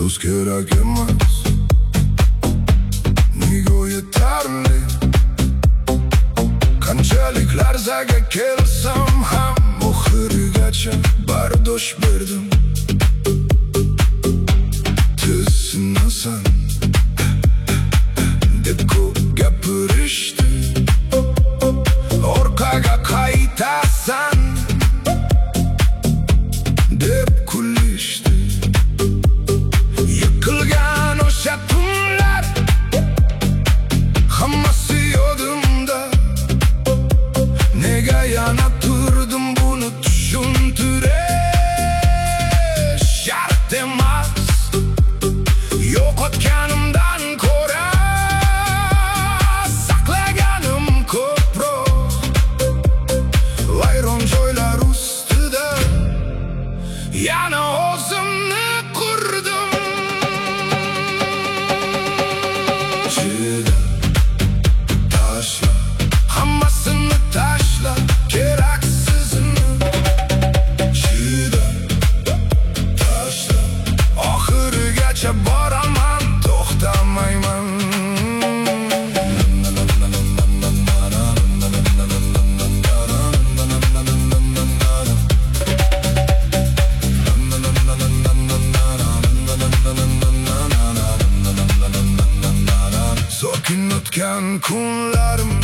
Tuz kerak emas, nega yetarli. Qanchalik larzaga kelsam ham oxirigacha bardosh berdim. Tizsinasan deb ko'p gapirishdi, orqaga qaytasan deb kulishdi. Yiqilgan o'sha tunlar hammasi yodimda. Nega yana turdim buni tushuntirish shart emas. Yo'qotganimdan ko'ra saqlaganim ko'proq. Vayron joylar ustida yana o'zimni qurdim. Chida, tashla, hammasini tashla, keraksizini. Chida, tashla, oxirigacha boraman, to'xtamayman. Sokin o'tgan kunlarim